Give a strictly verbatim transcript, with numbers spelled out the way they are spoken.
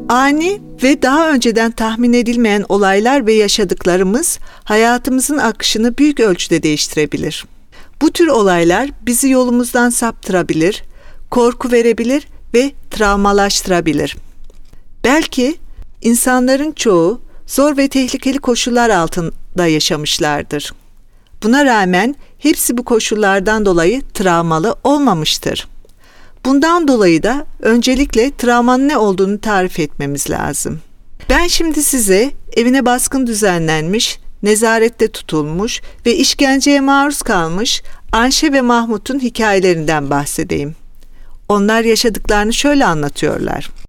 Ani ve daha önceden tahmin edilmeyen olaylar ve yaşadıklarımız hayatımızın akışını büyük ölçüde değiştirebilir. Bu tür olaylar bizi yolumuzdan saptırabilir, korku verebilir ve travmalaştırabilir. Belki insanların çoğu zor ve tehlikeli koşullar altında yaşamışlardır. Buna rağmen hepsi bu koşullardan dolayı travmalı olmamıştır. Bundan dolayı da öncelikle travmanın ne olduğunu tarif etmemiz lazım. Ben şimdi size evine baskın düzenlenmiş, nezarette tutulmuş ve işkenceye maruz kalmış Anşe ve Mahmut'un hikayelerinden bahsedeyim. Onlar yaşadıklarını şöyle anlatıyorlar.